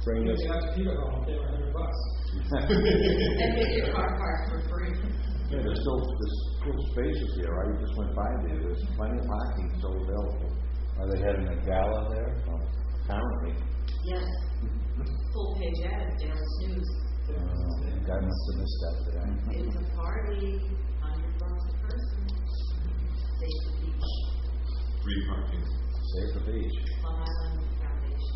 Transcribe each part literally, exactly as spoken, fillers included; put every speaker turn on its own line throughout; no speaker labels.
bring this.
You have to keep it home, pay a hundred bucks.
And get your car parked for free.
Yeah, there's still, there's still spaces here. I just went by there. There's plenty of parking still available.
Are they having a gala there?
Well, apparently.
Yes. Full page ad, Daryl's News.
Uh, guy must have missed that today.
It's a party, hundred bucks a person. Save the beach.
Free parking.
Save the beach.
Long Island Foundation.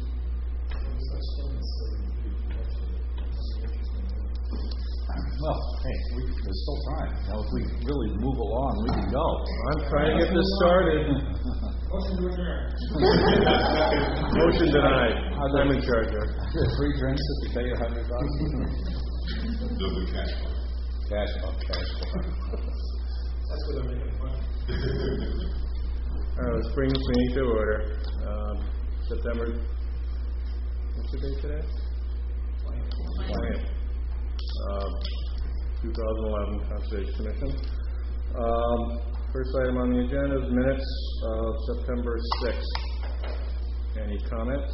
Well, hey, we, there's still time. Now, if we really move along, we can go.
I'm trying to get this started.
Motion to adjourn.
Motion denied. I'm in charge here.
Free drinks if you pay your hundred bucks.
Double cash flow.
Cash flow, cash flow.
That's what I'm making fun.
All right, let's bring this meeting to order. Um, September, what's the date today? twentieth. Uh, twenty eleven Conservation Commission. Um, first item on the agenda is minutes of September sixth. Any comments?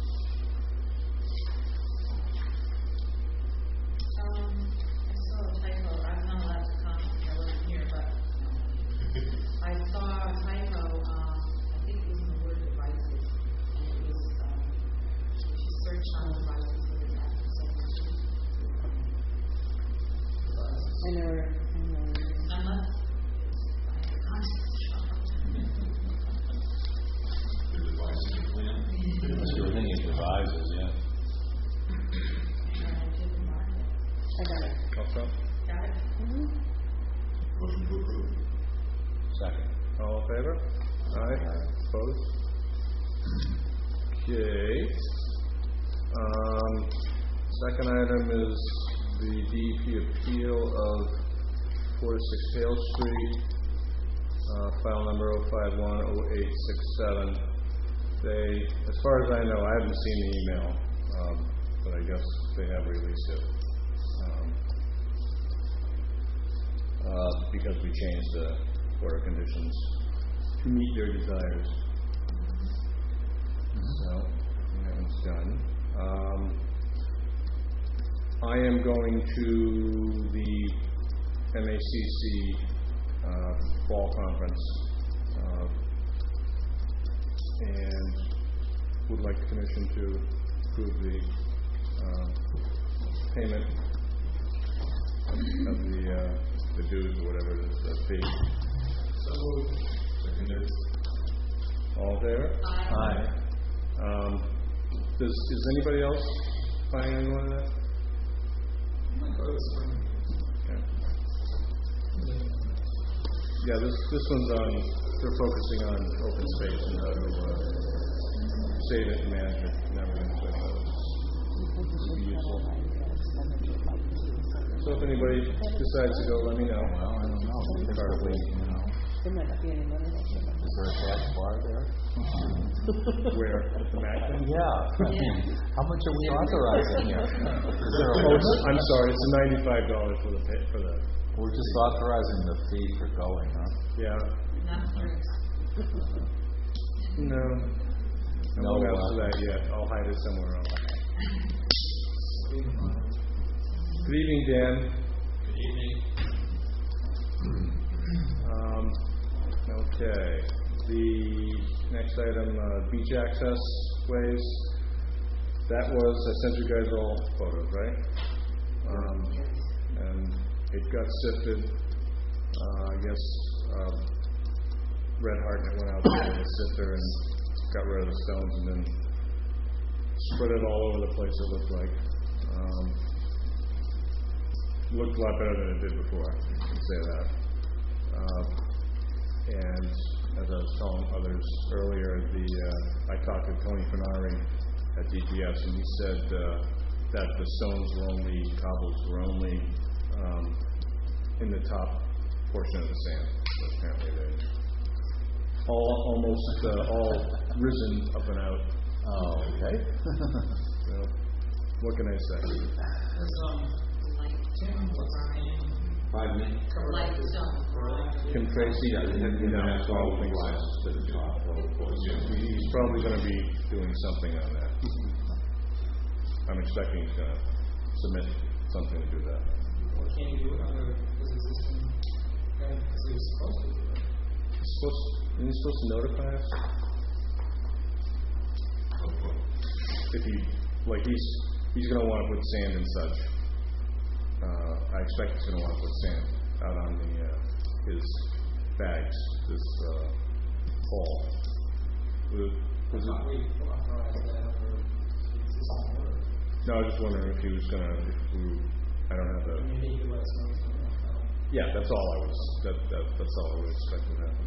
Um, I saw a typo. I'm not allowed to comment. I wasn't here, but I saw a typo. Um, I think it was in the word devices, and it was um, if you search on devices, it was after something.
I never, I never.
Unless I had a contact
The device in the plan.
That's your thing, it devises, yeah.
and I didn't mark it.
I got it.
Also,
Got it?
Mm-hmm.
Motion to approve.
Second.
all in favor? Aye. Opposed? Okay. Um, second item is the D E P appeal of four to six Hale Street, uh, file number oh five one oh eight six seven. They, as far as I know, I haven't seen the email, um, but I guess they have released it. Um, uh, because we changed the order conditions to meet their desires. So, that is done. Um, I am going to the M A C C uh, fall conference uh, and would like the commission to approve the uh, payment of the, uh, the dues or whatever it is, the fee.
So moved.
Seconded.
All there?
Aye.
Um, does, is anybody else buying anyone of that?
I might go to the spring.
Okay. Yeah, this, this one's on, they're focusing on open space and how to uh, save it and manage it and everything. So it'll be useful. So if anybody decides to go, let me know.
Well, I don't know. It's hardly, you know.
There might not be any money left in
Is there a cash bar there?
Where? At the Mackin?
Yeah. How much are we authorizing here? Is there a
Oh, it's,
limit?
I'm sorry, it's ninety-five dollars for the pay, for the,
We're just authorizing the fee for going, huh?
yeah.
Not drinks.
No. I
No,
won't ask
uh,
for that yet. I'll hide it somewhere else. Good evening, Dan.
Good evening.
Um, okay. The next item, uh, beach access ways. That was, I sent you guys all photos, right? Um, and it got sifted. Uh, I guess uh, Red Hartnett went out there with a sifter and got rid of the stones and then spread it all over the place, it looked like. Um, looked a lot better than it did before, I can say that. Uh, and as I was telling others earlier, the uh, I talked to Tony Fenari at D P S, and he said uh, that the stones were only, cobbles were only um, in the top portion of the sand. So apparently they all almost uh, all risen up and out.
Oh, okay.
So, what can I say?
There's, um,
Light,
Tim, what's our name?
Five minutes.
Cover
light
letters.
stone.
Kim Tracy,
Yeah, they have, you know,
no,
that's
I
all
don't think
glass
so.
to the top, of course.
He's probably going to be doing something on that. I'm expecting he's gonna submit something to do that.
What can you do it under his existing, guy, because he was supposed to do it?
He's supposed, isn't he supposed to notify us? If he, like, he's, he's gonna wanna put sand and such. Uh, I expect he's gonna wanna put sand out on the, uh, his bags, this, uh, fall. Was it-
I
was it-
thought we authorized that under the existing order.
No, I was just wondering if he was gonna, if we, I don't have
I
the,
mean, he could let us know. so, uh,
yeah, that's all I was, that, that, that's all I would expect to happen.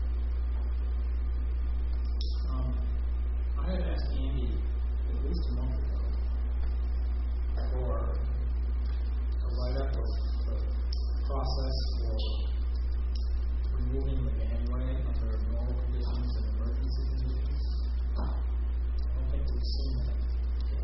Um, I had asked Andy at least a month ago for a write-up of the process for removing the gangway under normal conditions and emergency conditions. I don't think we've seen that yet.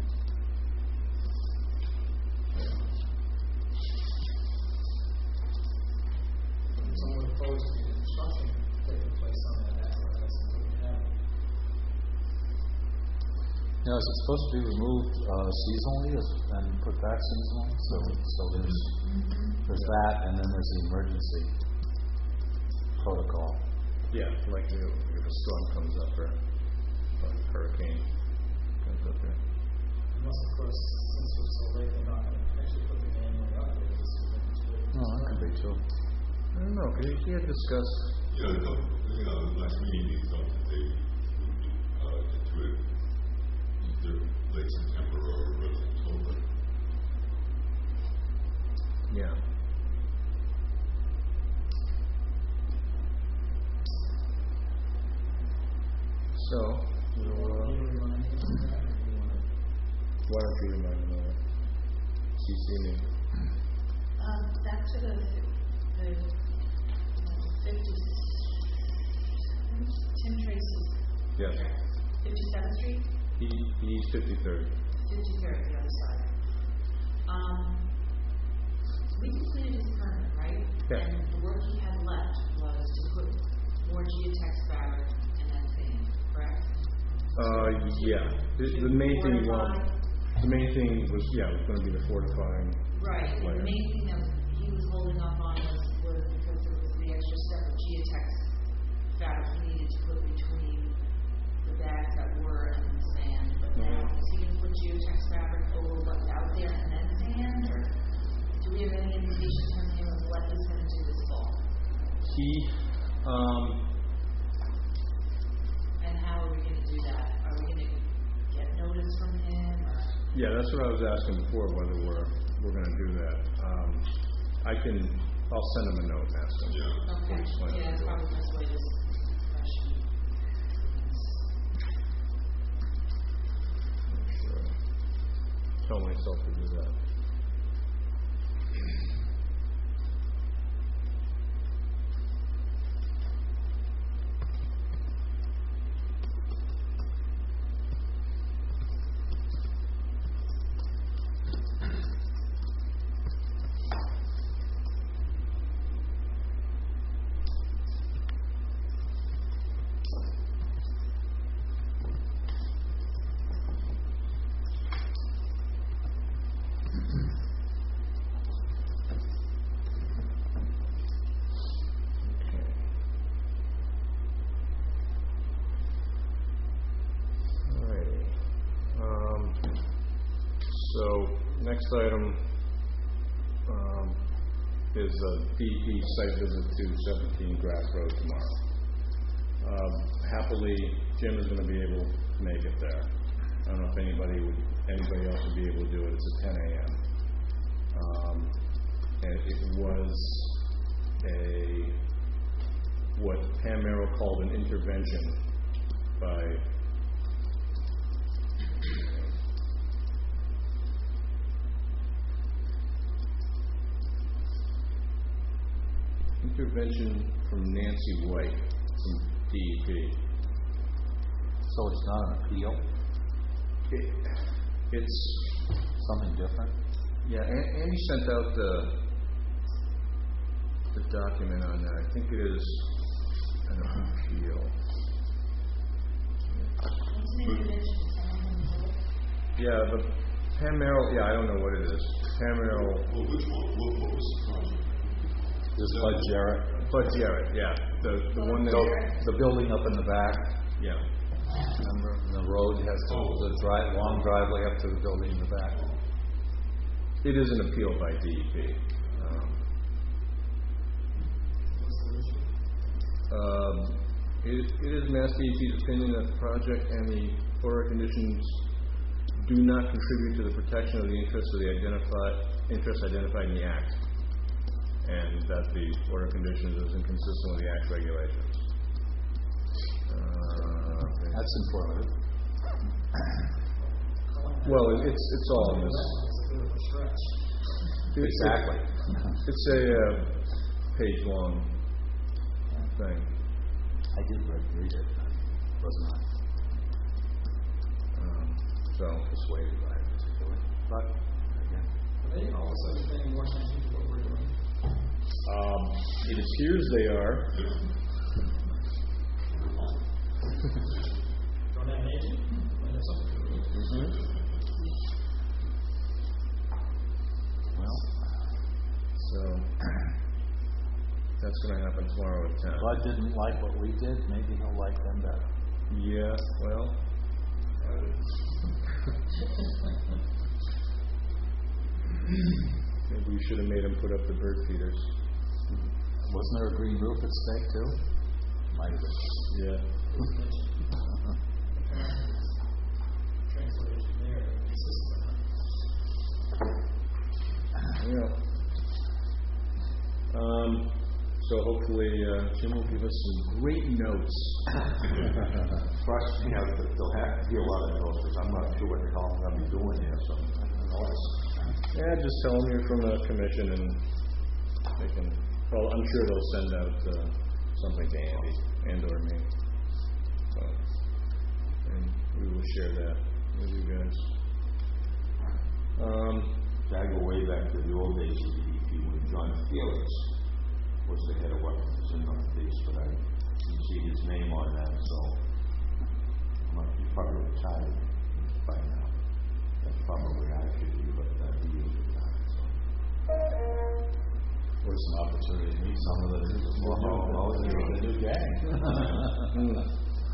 Someone opposed to construction taking place on that apparatus until we have it.
Now, is it supposed to be removed uh, seasonally is- and put back seasonally? So, so there's, there's that, and then there's the emergency protocol.
Yeah, like if if a storm comes up or or a hurricane comes up there.
Unless, of course, since we're so late, they're not going to actually put the gangway up, they're just going to do it.
No, that could be too.
I don't know, because he had discussed,
Yeah, I thought, you know, last meeting, he thought that they would be, uh, into it either late September or early October.
yeah. So, we'll, uh,
Can you remind me of that, or do you want to?
why don't you remind him of it? C C me.
Um, back to the, the um, fifty, Tim Tracy's.
Yes.
Fifty-seventh Street,
He, he's fifty-third.
fifty-third, the other side. Um, we completed his permit, right?
Yeah.
And the work he had left was to put more geotex fabric and then sand, correct?
Uh, yeah, the, the main thing, he wanted-
Fortify.
the main thing was, yeah, it was gonna be the fortifying.
Right, and
layer.
the main thing that he was holding up on was, was because it was the extra step of geotex fabric he needed to put between the bags that were and the sand, but now, is he gonna put geotex fabric over what's out there and then sand, or do we have any indication from him of what he's gonna do this fall?
He, um,
And how are we gonna do that? Are we gonna get notice from him, or?
yeah, that's what I was asking before, whether we're, we're gonna do that. Um, I can, I'll send him a note and ask him.
Yeah.
Okay,
what he's planning
yeah,
to
it's
do.
probably the best way to question.
Sure. Tell myself to do that. Alrighty. Um, so, next item, um, is a D E P site visit to seventeen Grass Road tomorrow. Um, happily, Jim is gonna be able to make it there. I don't know if anybody would, anybody else would be able to do it. It's at ten AM. Um, and it was a, what Pam Merrill called an intervention by intervention from Nancy White from D E P.
So it's not an appeal,
It, it's,
something different?
yeah, An- Andy sent out the, the document on that. I think it is an appeal.
What's an intervention? Someone can help?
Yeah, the, Pam Merrill, yeah, I don't know what it is. Pam Merrill,
Well, which one, what, what was the project?
This Bud Jarrett,
Bud Jarrett, yeah, the, the one that,
the, the building up in the back,
yeah.
remember, the road has to, the dri long driveway up to the building in the back.
It is an appeal by D E P. Um,
What's the issue?
um, it, it is Mass D E P's opinion that the project and the order conditions do not contribute to the protection of the interests of the identified, interests identified in the Act, and that the order conditions is inconsistent with the Act regulations. Uh,
That's informative.
well, it- it's it's all in this.
It's a bit of a stretch.
It's-
Exactly.
It's a uh, page-long thing.
I did read, read it, was not
Um, so,
persuaded by it particularly, but again,
Are they all of a sudden paying more attention to what we're doing?
um, it appears they are.
Don't have an agent? Might have something to do with it.
Mm-hmm.
well,
So, that's going to happen tomorrow at ten.
Bud didn't like what we did, maybe he'll like them better.
Yeah, well. Maybe we should have made him put up the bird feeders.
Wasn't there a green roof at stake too? Might have been.
Yeah.
Translation there, consistent.
Yeah. Um, so hopefully uh, Jim will give us some great notes.
Trust me, I- there'll have to be a lot of notes, because I'm not sure what the hell I'm gonna be doing here, so, I don't know.
Yeah, just tell them you're from the commission and they can, well, I'm sure they'll send out uh, something to Andy and or me. So, and we will share that with you guys. Um,
I go way back to the old days of D E P when John Felix was the head of weapons and not police, but I didn't see his name on that, so I'm not, he's probably retired by now. That's probably I should be, but uh, he is retired, so.
Where's an opportunity to meet some of the new,
Well, well,
the,
you know.
the new gang.
mm.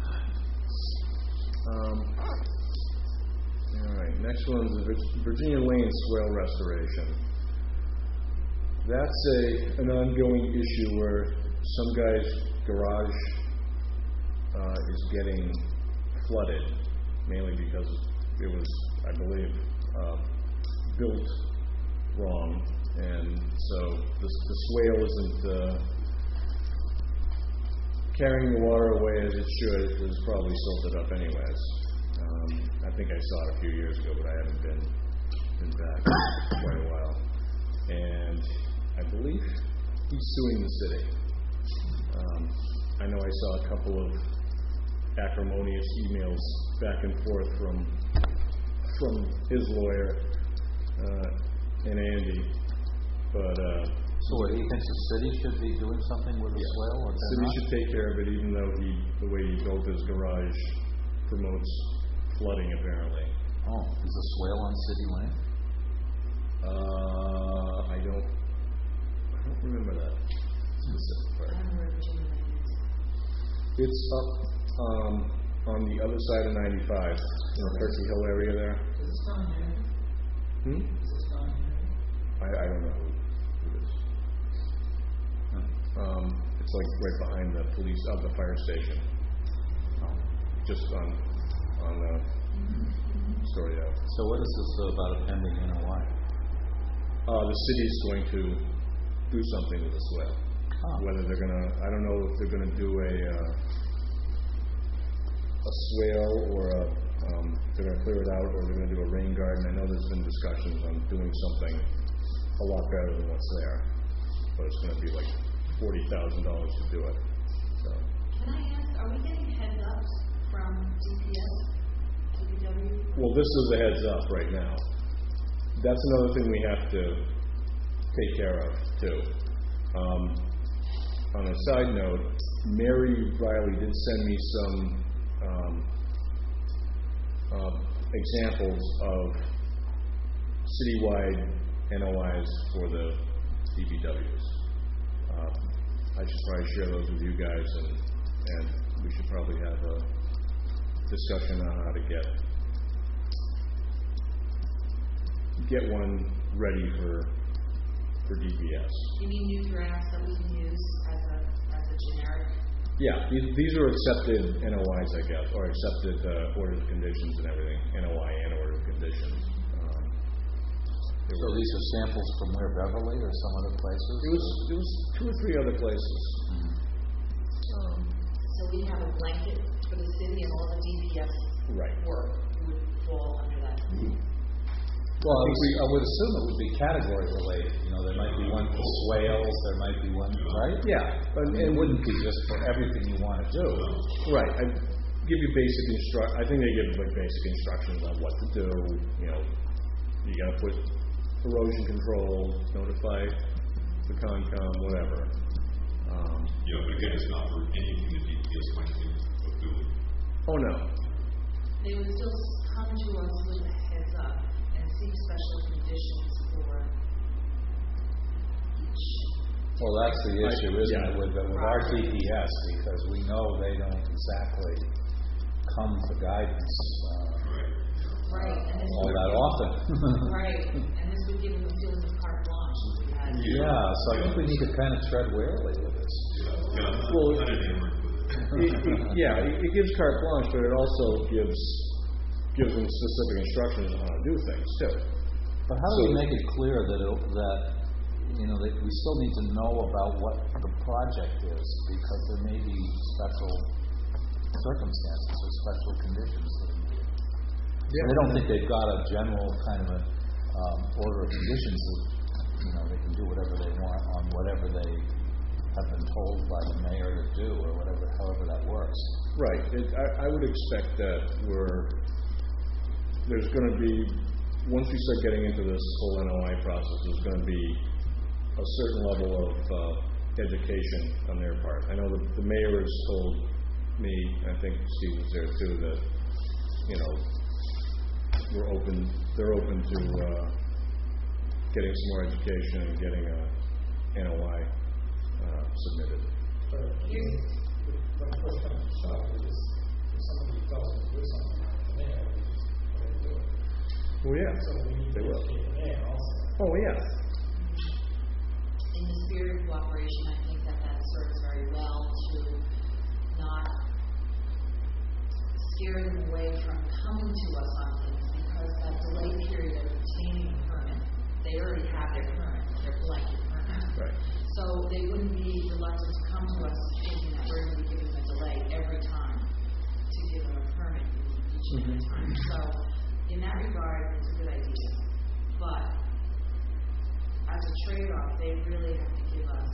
um, all right, next one's the Vir- Virginia Lane swale restoration. That's a an ongoing issue where some guy's garage uh, is getting flooded, mainly because it was, I believe, uh, built wrong, and so the, the swale isn't uh, carrying the water away as it should. It's probably silted up anyways. Um, I think I saw it a few years ago, but I haven't been been back in quite a while. And I believe he's suing the city. Um, I know I saw a couple of acrimonious emails back and forth from from his lawyer uh, and Andy, but uh,
So what, he thinks the city should be doing something with the
Yeah.
swale, or
the
they're
city
not?
should take care of it, even though he, the way he built his garage promotes flooding apparently.
Oh, is the swale on city land?
Uh, I don't, I don't remember that specific
I
part.
don't know where Virginia Lane is.
It's up um, on the other side of ninety-five, in the Percy Hill area there.
Is this down here?
Hmm?
Is this down here?
I, I don't know who, who it is. Um, it's like right behind the police, uh, the fire station. Um, just on, on the story out.
So what is this about a pending N O I?
Uh, the city's going to do something with the swale.
Oh.
Whether they're gonna, I don't know if they're gonna do a, uh, a swale or a, um, they're gonna clear it out or they're gonna do a rain garden. I know there's been discussions on doing something a lot better than what's there. But it's gonna be like forty thousand dollars to do it, so.
Can I ask, are we getting heads ups from D P S, D P W?
Well, this is a heads up right now. That's another thing we have to take care of, too. Um, on a side note, Mary Riley did send me some um, uh, examples of citywide N O Is for the D P Ws. Uh, I should probably share those with you guys, and, and we should probably have a discussion on how to get get one ready for for D P S.
You mean new drafts that we can use as a, as a generic?
Yeah, these, these are accepted N O Is, I guess, or accepted uh, orders of conditions and everything, N O I and order of conditions. Um, there
So
were-
these are samples from where, Beverly or some other places?
It was, it was two or three other places.
Um, So we have a blanket for the city and all the D P S
Right.
work would fall under that.
Well, I would, I would assume it would be category related. You know, there might be one for swales, there might be one, right?
Yeah, but
And it wouldn't be just for everything you want to do.
right. I give you basic instru. I think they give like basic instructions on what to do. You know, you got to put erosion control, notify the Concom, whatever. Um,
Yeah, but again, it's not for anything that D P S might think of doing.
oh no,
They would still come to us with a heads up and seek special conditions for each.
Well, that's the issue, isn't
yeah.
it, with, the- with our D P S, because we know they don't exactly come for guidance uh,
Right, and this
all
would,
that often.
right, and this would give them a feeling of carte blanche if we had.
Yeah, so I think we need to kind of tread warily with this.
Yeah, I'm not,
Well,
I'm not enamored with
it,
it.
it, yeah, it, it gives carte blanche, but it also gives gives them specific instructions on how to do things too.
But how do
So-
we make it clear that, it- that, you know, that we still need to know about what the project is, because there may be special circumstances or special conditions that are needed. They don't think they've got a general kind of a, um, order of conditions that, you know, they can do whatever they want on whatever they have been told by the mayor to do, or whatever, however that works.
Right. It, I, I would expect that we're there's going to be once we start getting into this whole N O I process, there's going to be a certain level of uh, education on their part. I know the, the mayor has told me, I think Steve was there too, that you know we're open. They're open to uh, getting some more education and getting a N O I uh, submitted.
But here's the, the first time to shop is just, if somebody tells us to do something, the mayor, we just do it.
Well, yeah,
So we need
they
to
will.
educate the mayor also.
Oh, yeah.
In the spirit of cooperation, I think that that serves very well to not scare them away from coming to us on things, because that delay period of obtaining a permit, they already have their permit, their blanket permit.
Right.
So they wouldn't be reluctant to come to us thinking that we're going to be giving them a delay every time to give them a permit each and every time. So in that regard, it's a good idea. But as a trade-off, they really have to give us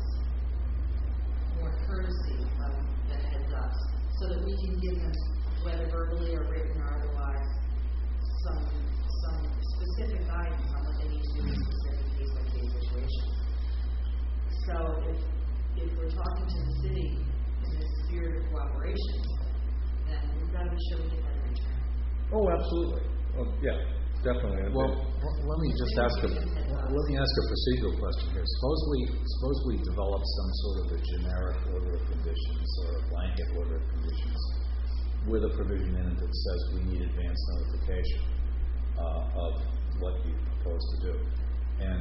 more courtesy of the heads ups so that we can give them, whether verbally or written or otherwise, some some specific guidance on what they need to do in specific case by case situations. So if if we're talking to the city in the spirit of cooperation, then we've got to be sure we get that in return.
Oh, absolutely. Oh, yeah, definitely.
Well, w- let me just ask a, let me ask a procedural question here. Suppose we, suppose we develop some sort of a generic order of conditions or a blanket order of conditions with a provision in it that says we need advance notification uh, of what you propose to do. And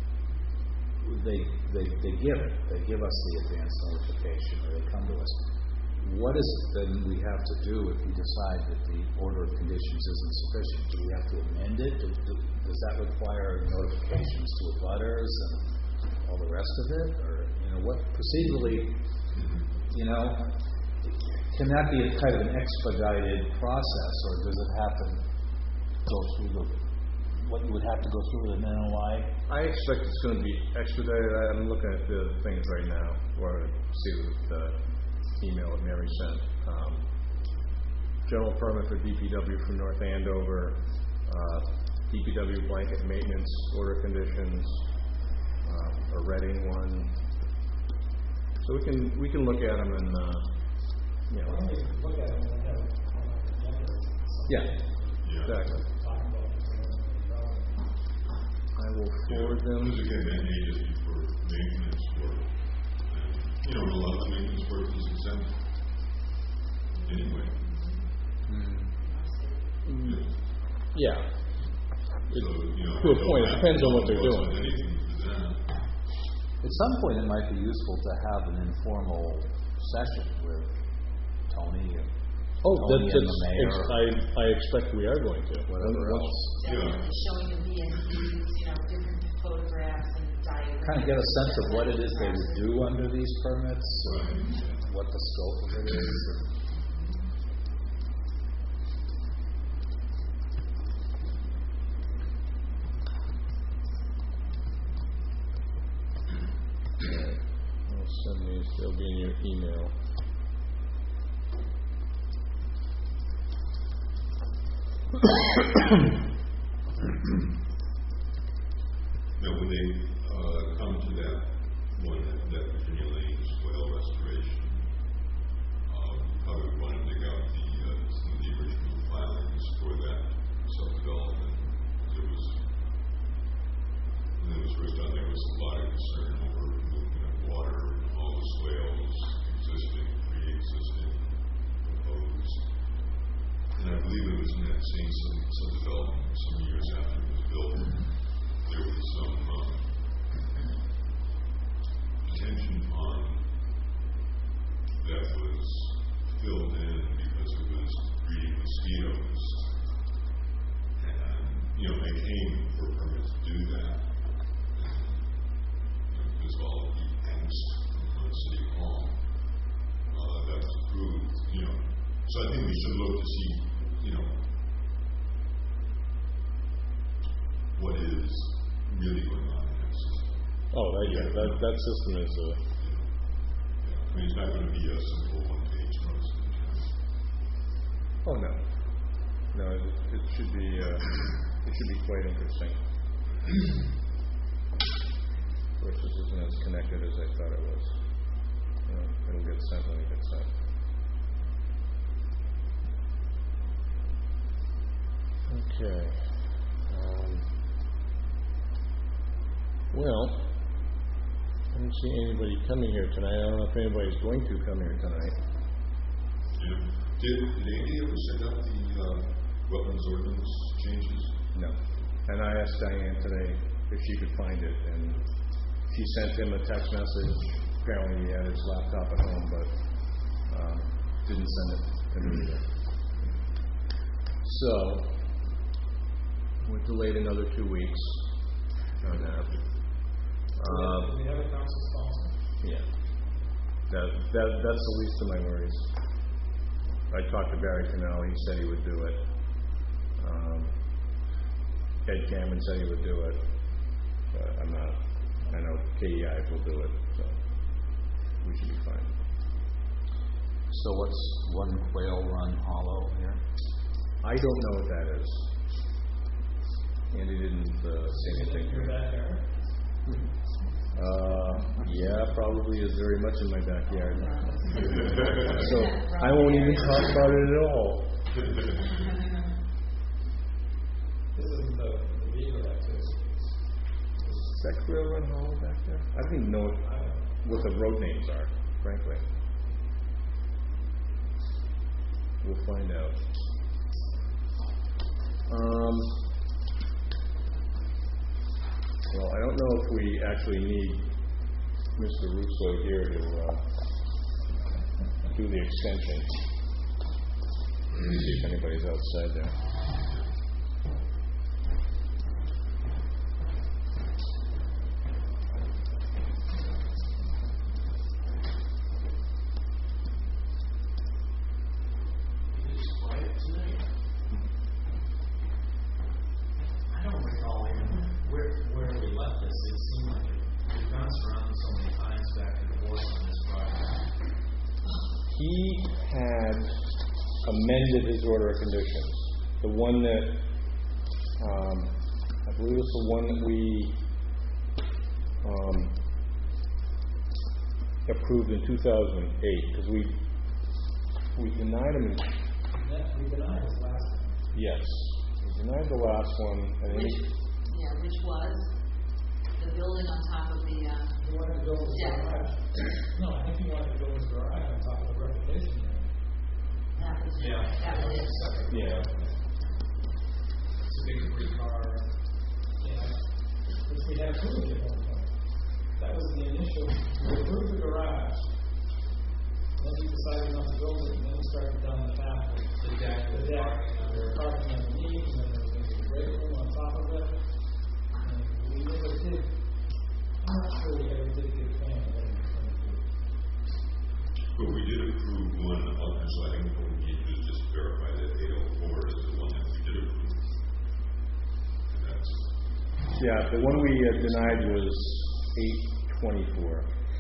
they, they, they give it, they give us the advance notification, or they come to us. What is it then we have to do if we decide that the order of conditions isn't sufficient? Do we have to amend it? Do, do, does that require notifications to abutters and all the rest of it? Or, you know, what procedurally, you know, can that be a kind of an expedited process, or does it have to go through the, what you would have to go through with an N O I?
I expect it's going to be expedited. I'm looking at the things right now, or see the email that Mary sent. Um, general permit for D P W from North Andover, uh, D P W blanket maintenance order conditions, uh, a Reading one. So we can we can look at them and uh, you
Why
know.
don't we look at it and have it on our agenda?
Yeah,
Yeah.
exactly.
Talk about it.
will forward them.
Because again, that may just be for maintenance work. And, you know, a lot of the maintenance work is exempt anyway.
Mm. Yeah.
So, you know.
To a point, it depends on what they're doing.
Anything for that.
At some point, it might be useful to have an informal session with Tony and
Oh,
Tony
that's,
and the mayor,
it's, I, I expect we are going to.
whatever
Once-
else.
Definitely showing the B and Ds, you know, different photographs and diagrams.
Kind of get a sense of what it is they would do under these permits, and what the scope of it is. and-
I'll send these, they'll be in your email.
Now, when they uh, come to that one, that, that Virginia Lane swale restoration, um, probably want to dig out the, uh, some of the original filings for that subdevelopment. There was, when it was first done, there was a lot of concern over movement of water, all the swales, existing, pre-existing, proposed. And I believe it was in that same sub- subdevelopment, some years after it was built, there was some um, detention pond that was filled in because it was breeding mosquitoes. And, you know, they came for a permit to do that. And, you know, because of all of the angst on City Hall, uh, that was approved, you know. So I think we should look to see, you know, what is really going on in that system.
Oh, that, yeah, that, that system is, uh,
Yeah, I mean, it's not going to be a simple one-page notice of intent.
oh, no. No, it, it should be, uh, it should be quite interesting. Of course, this isn't as connected as I thought it was. You know, it'll get sent when it gets sent. Okay. Um, well, I don't see anybody coming here tonight. I don't know if anybody's going to come here tonight.
Yeah. Did, did Andy ever send out the uh, wetlands ordinance changes?
No. And I asked Diane today if she could find it, and she sent him a text message. Apparently he had his laptop at home, but um, didn't send it to me either. So, we're delayed another two weeks on that. Um,
Do we have a council sponsor?
yeah. That, that, that's the least of my worries. I talked to Barry Cannell, he said he would do it. Um, Ed Cameron said he would do it. But I'm not, I know K E I will do it, so we should be fine.
So what's One Quail Run Hollow here?
I don't know what that is. Andy didn't uh, say anything
Your
here.
backyard?
Uh, yeah, probably is very much in my backyard. So I won't even talk about it at all.
This isn't the, the vehicle activity.
Is that Quail Run Hollow back there? I don't even know what the road names are, frankly. We'll find out. Um, well, I don't know if we actually need Mister Russo here to uh, do the extension. Let me see if anybody's outside there.
I don't recall even where, where we left this. It seemed like it, we've bounced around so many times back and forth on this project.
He had amended his order of conditions. The one that, um, I believe it's the one that we um, approved in two thousand eight, because we we denied him.
That, we denied this last time.
Yes, we denied the last one. And then
Which,
he,
yeah, which was, the building on top of the, uh,
You wanted to build his
Yeah.
garage. No, I think he wanted to build his garage on top of the replication area.
that was,
Yeah.
that was it.
Separate.
Yeah.
It's a big three car, yeah, which we had approved at one point. That was the initial, we approved the garage. Then we decided not to build it, and then we started down the path of
The deck,
the
the
deck.
parking
There were
under.
parking underneath, and then there was going to be a great room on top of it. And we never did, I'm not sure we ever did get a plan of what we were going to do.
But we did approve one other, so I think what we need to do is just verify that eight oh four is the one that we did approve. And that's,
Yeah, the one we uh, denied was eight twenty-four.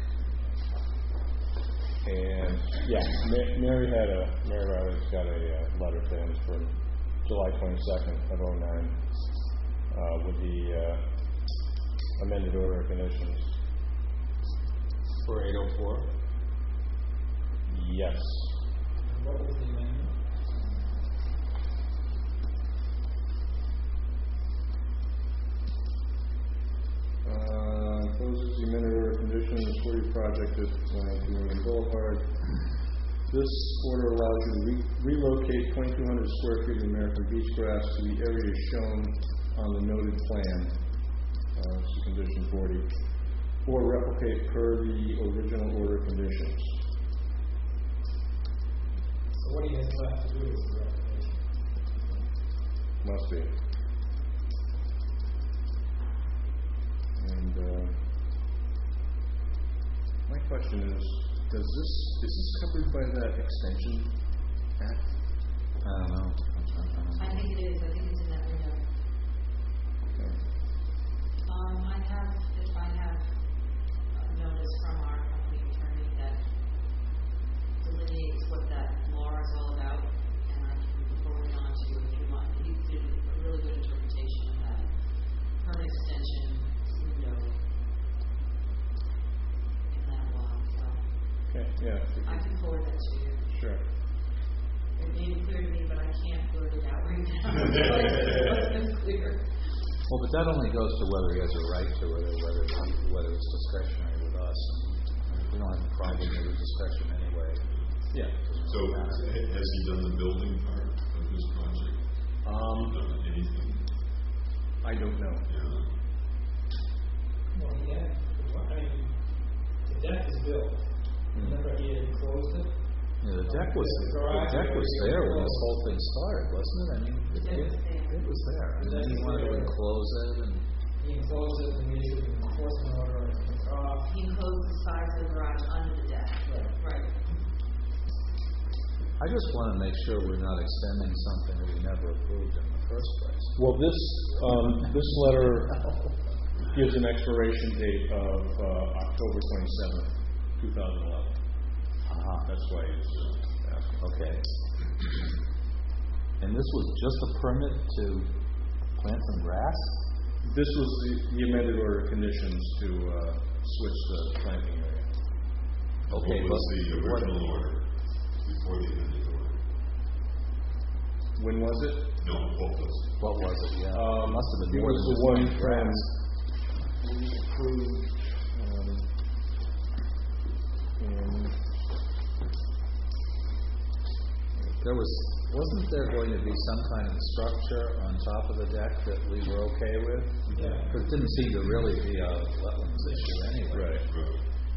And, yeah, Ma- Mary had a, Mary Riley's got a uh, letter to him from July twenty-second of oh nine, uh, with the uh, amended order of conditions.
For eight oh four?
Yes.
And what was the amendment?
Uh, Imposes the amended order of conditions for your project at one eighteen Union Boulevard. This order allows you to re- relocate twenty-two hundred square feet of American beach grass to the area shown on the noted plan, uh, this is condition forty, or replicate per the original order conditions.
So what he has left to do is the replication.
Must be. And, uh, my question is, does this, is this covered by that extension act?
I don't know.
I think it is, I think it's in that window.
Okay.
Um, I have, if I have a notice from our company attorney that delineates what that law is all about, and I can forward it on to you if you want. He did a really good interpretation of that permit extension window in that law, so
Okay, yeah, if you
I
could-
can forward that to you.
sure.
It made it clear to me, but I can't blurt it out right now. It wasn't clear.
Well, but that only goes to whether he has a right to it or whether, whether it's discretionary with us. And we don't have a problem with the discretion anyway.
Yeah.
so ha- has he done the building part of this project?
Um,
Done anything?
I don't know.
Yeah.
Well, he had, I mean, the deck is built. Remember he had enclosed it?
Yeah, the deck was, the deck was there when this whole thing started, wasn't it? I mean, it, it, it was there. And then he wanted to enclose it and,
He enclosed it and we issued an enforcement order and it took off.
He enclosed the sides of the garage under the deck. Right.
I just want to make sure we're not extending something that we never approved in the first place.
Well, this, um, this letter gives an expiration date of, uh, October twenty-seventh, two thousand eleven.
Ah,
That's why it's, uh, asking.
okay. And this was just a permit to plant some grass?
This was the, the amended order of conditions to, uh, switch the planting area.
Okay,
What
but
was the
what,
original order before the amended order?
When was it?
No, what was it?
what was it? Yeah,
Um,
must have been
it
more
was
than
the
just
one
planting
from,
grass.
we approved, um, in,
There was, wasn't there going to be some kind of structure on top of the deck that we were okay with?
Yeah.
Because it didn't seem to really be a wetlands issue anyway.
right.
Right.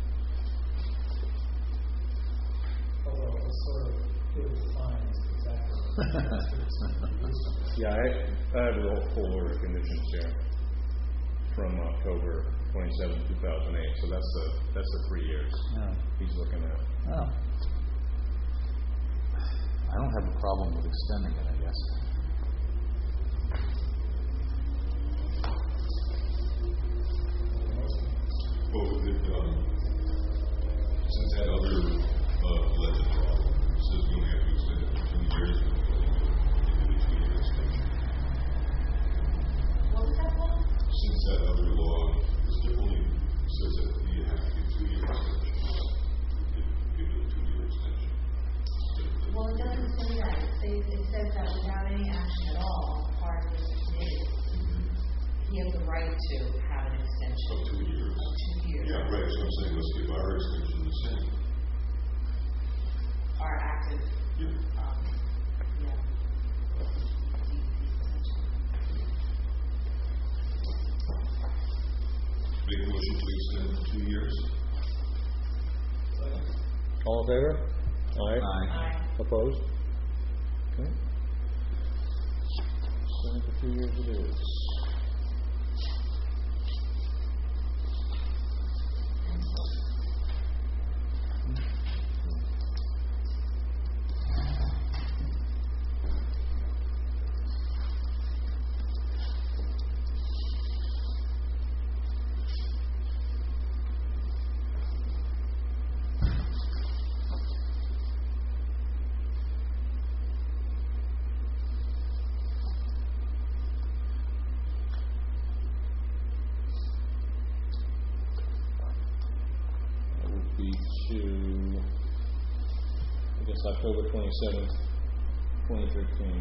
Although it was sort of, it was defined as exactly.
Yeah, I, I have a whole, whole order of conditions here from October twenty-seventh, two thousand eight, so that's the, that's the three years
Yeah.
he's looking at.
Oh. I don't have a problem with extending it, I guess.
Well, it, um, since that other, uh, legend law says we only have to extend it for two years, we did a two-year extension.
What was that law?
Since that other law, it only says that you have to do two-year extension, we did, we did a two-year extension.
Well, it doesn't say that. It says, it says that without any he has the right to have an extension.
Of two years.
Of two years.
Yeah, right, so I'm saying let's give our extension the same.
Are active,
Yeah.
um, yeah.
Make a motion to extend to two years.
All in favor? Aye.
Aye.
Opposed? Okay. Seven to two years it is. That would be to, I guess, October twenty-seventh, twenty thirteen.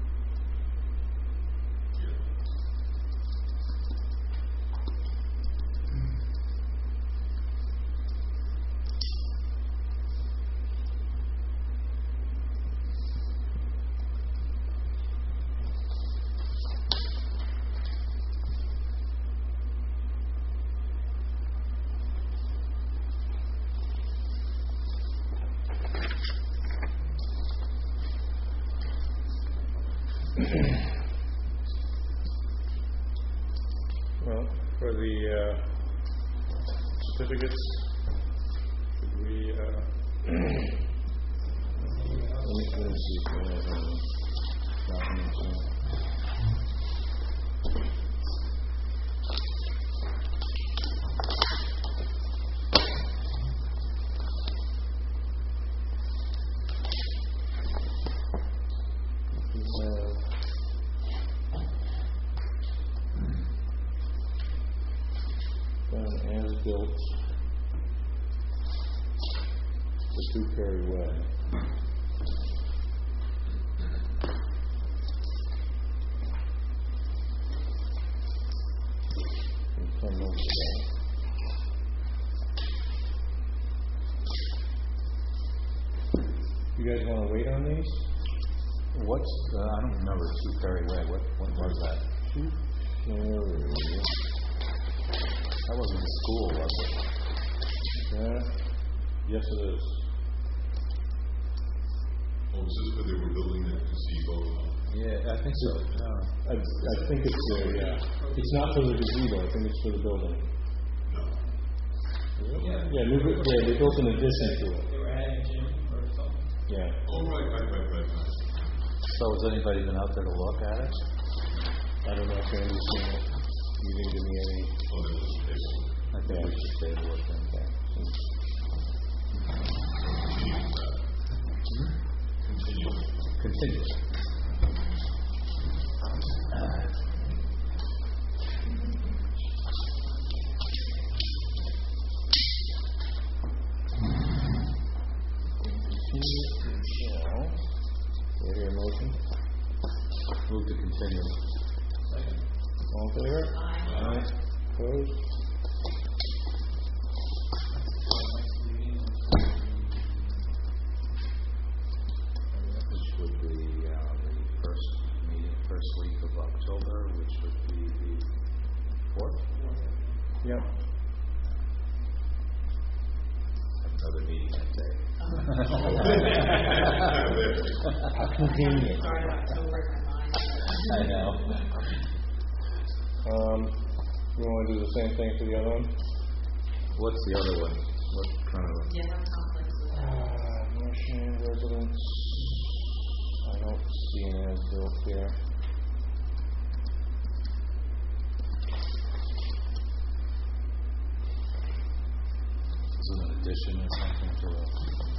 Well, for the uh, certificates, should we, uh, let me, let me see if I have any documents here. We have done as built for Two Perry Way. And ten months ago. You guys want to wait on these?
What's, uh, I don't remember Two Perry Way, what, what was that?
Two Perry.
That wasn't a school, was it?
Uh, yes, it is.
Oh, is this where they were building that gazebo?
Yeah, I think so.
I, I think it's there, yeah. It's not for the gazebo, I think it's for the building.
No.
Yeah.
Yeah, new, yeah, they built an addition to it.
They were adding a gym or something.
Yeah.
Oh, right, right, right, right, right.
So has anybody been out there to look at it?
I don't know if Andy's seen it. You didn't give me any.
Oh, that was the table.
I think we should stay to look then.
Continue.
Continue.
Shall. Do I hear a motion?
Move to continue.
All in favor?
Aye.
Opposed?
Which would be uh, the first meeting, first week of October, which would be the fourth.
Yep.
Another meeting that day.
How convenient.
Sorry, October, my mind.
I know.
Um, you want to do the same thing for the other one?
What's the other one? What kind of?
Yeah, have conflicts with that.
Uh, Marshland residence. I don't see an as-built here.
Is it an addition or something to it?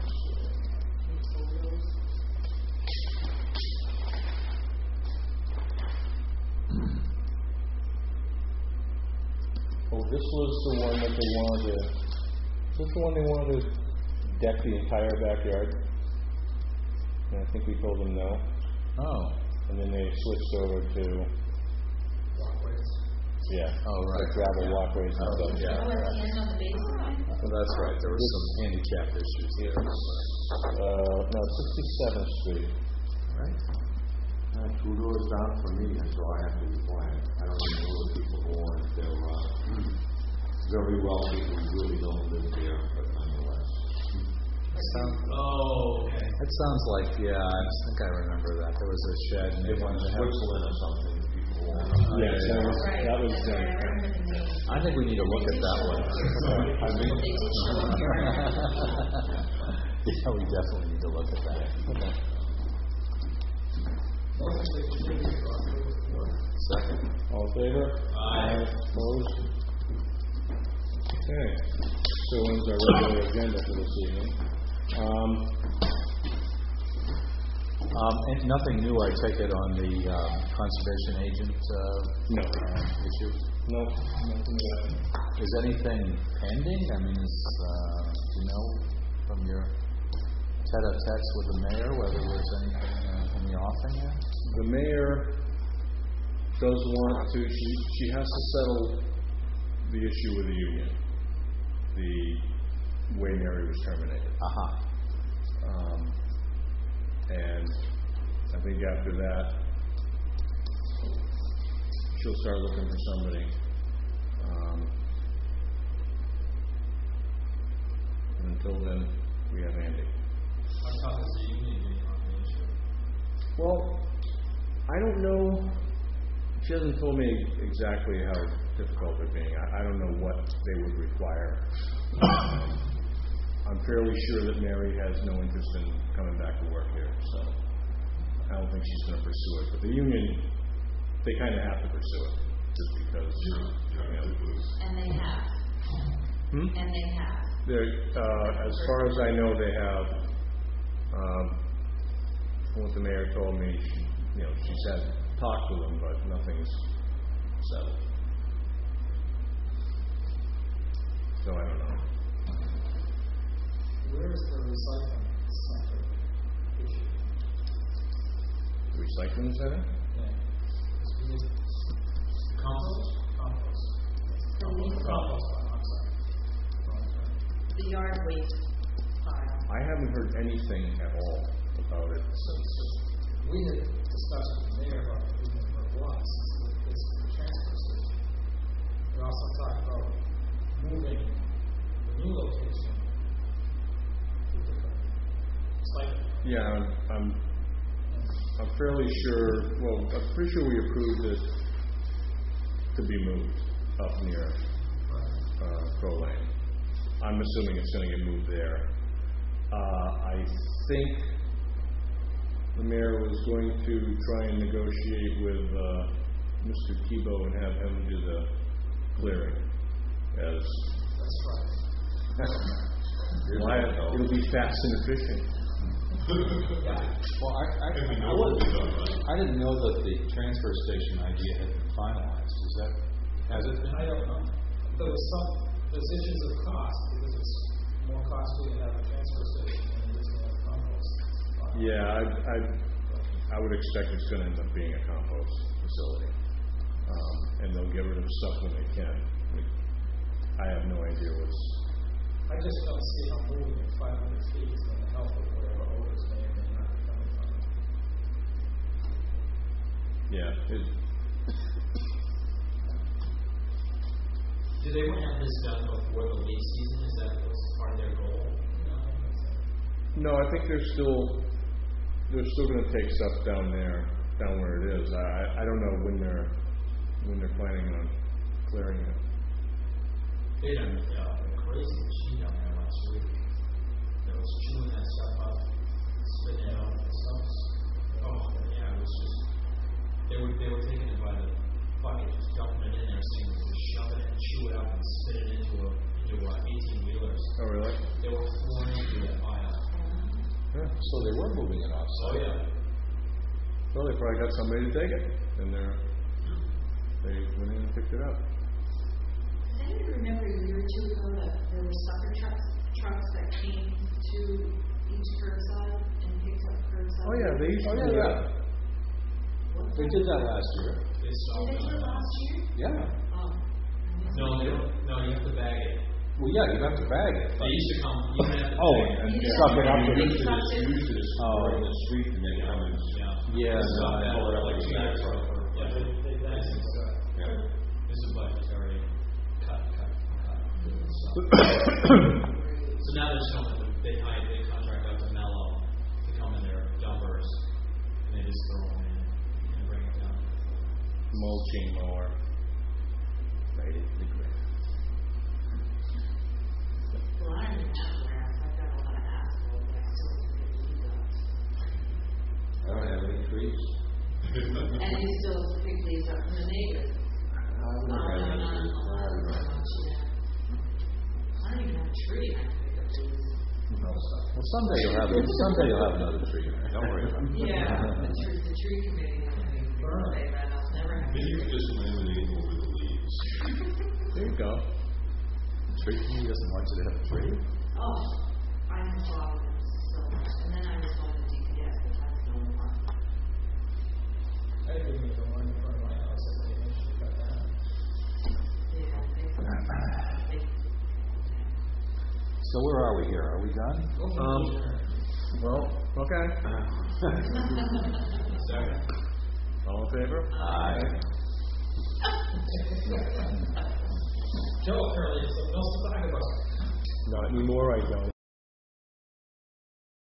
Oh, this was the one that they wanted to, is this the one they wanted to deck the entire backyard? And I think we told them no.
Oh,
And then they switched over to
Walkways.
Yeah.
Oh, right.
Like gravel walkways and
Oh,
stuff.
yeah.
Oh, at the end of the basement?
Well, that's right, there were some handicap issues there.
Uh, no, sixty-seventh Street.
Right?
Uh, two doors down from me, and so I have to be quiet. I don't even know the people who are, they're, uh, very wealthy, who really don't live there, but nonetheless.
Sound-
Oh, okay.
It sounds like, yeah, I think I remember that. There was a shed and they
They
wanted
want
to have.
Switzerland or something, the people who own it.
Oh,
Yeah, that was,
Right,
that was,
that's right, I
uh,
remember the name.
I think we need to look at that one.
I mean,
They did show up here.
Yeah, we definitely need to look at that.
Motion to continue to October fourth.
Second.
all in favor?
Aye.
Opposed? Okay, so when's our regular agenda for this evening? Um,
Um, and nothing new, I take it, on the um, conservation agent uh,
No.
uh, issue?
no, nothing yet.
Is anything pending? I mean, is, uh, do you know from your tete-a-tetes with the mayor whether there's anything uh, in the offing yet?
The mayor does want to, she, she has to settle the issue with the union, the way Mary was terminated.
Aha.
Um, and I think after that, she'll start looking for somebody. Um, and until then, we have Andy.
How tough is the union being on the issue?
Well, I don't know. She hasn't told me exactly how difficult they're being. I, I don't know what they would require. Um, I'm fairly sure that Mary has no interest in coming back to work here, so I don't think she's going to pursue it. But the union, they kind of have to pursue it, just because.
Yeah,
You
yeah,
know,
it was.
And they have,
hmm?
and they have.
They're, uh, as far as I know, they have. Um, from what the mayor told me, she, you know, she's had talks with them, but nothing's settled. So I don't know.
Where is the recycling center issue?
Recycling center?
Yeah. It's really
Compost?
compost.
The leaf-
Compost, I'm sorry. Wrong term.
The yard waste pile.
I haven't heard anything at all about it since.
We had discussed with the mayor about doing it for once, it's the transfer station. We also talked about moving the new location to a different site.
Yeah, I'm, I'm, I'm fairly sure, well, I'm pretty sure we approved it to be moved up near, uh, Crow Lane. I'm assuming it's gonna get moved there. Uh, I think the mayor was going to try and negotiate with, uh, Mister Tebow and have him do the clearing as,
That's right.
why, it'll be fast and efficient.
Well, I, I,
And we
I
know what
wouldn't-
we've done, right?
I didn't know that the transfer station idea had been finalized. Is that, has it been?
I don't know. There was some, there's issues of cost, because it's more costly to have a transfer station than it is to have a compost. pile.
Yeah, I, I, I would expect it's gonna end up being a compost facility. Um, and they'll get rid of stuff when they can. We- I have no idea what's,
I just don't see how moving it five hundred feet is going to help with whatever odors may or may not be coming from it.
yeah, it,
Do they want to have this done before the leaf season? Is that was part of their goal?
no, I think they're still, they're still gonna take stuff down there, down where it is. I, I don't know when they're, when they're planning on clearing it.
They done uh, a crazy machine down there last week. That was chewing that stuff up, spitting it out. Stuff. Oh, yeah, it was just. They were they were taking it by the bucket, just dumping it in there, saying to shove it and chew it up and spit it into a into a eighteen wheelers.
Oh, really?
They were pouring into that pile.
Yeah.
So they were moving it off.
Oh yeah.
Well, they probably got somebody to take it, and they're, they went in and picked it up.
Does anybody remember a year or two ago that there were sucker trucks, trucks that came to each curbside and picked up curbside?
Oh, yeah, they used to
Oh,
do
yeah,
that.
What
They
the-
did that last year.
They
Did
stopped
they do
doing
it
that.
last year?
Yeah.
Oh,
Well, yeah, you have to bag it.
They used to come, you didn't have to.
Oh,
pay.
and
Yeah.
suck it up with
Used
it.
to just use this
Oh.
right in the street and then come and.
Yeah.
Yeah,
This is
no,
not
I-
bad,
Pull it up
like
like
two
that.
years ago, or, yeah,
They, they, that's, uh,
Yeah.
this is budgetary, cut, cut, cut. So now they're just going to, they hire, they contract out to Mellow to come in their dumpers, and they just throw them in and bring it down.
Mulching mower. Right into the ground.
Well, I don't even have grass, I've got a lot of asphalt, but I still have to do that.
I don't have any trees.
And you still pick these up from the neighbors.
I don't have any trees. I don't know.
I don't even have a tree, I can pick up these.
Well, someday you'll have, someday you'll have another tree in there, don't worry about it.
Yeah, the tree, the tree committee, I mean, they, but I'll never have.
Maybe you could just laminate over the leaves.
There you go.
The tree committee doesn't want you to have a tree?
Oh, I have thought of them so much, and then I was going to D P S, but that's no fun.
I think we need to one in front of my house, I think, we should cut down.
Yeah, they, they,
So where are we here? Are we done?
Um, well, okay.
Second.
All in favor?
Aye.
Joe, apparently, it's something else to talk about.
Not anymore, I don't.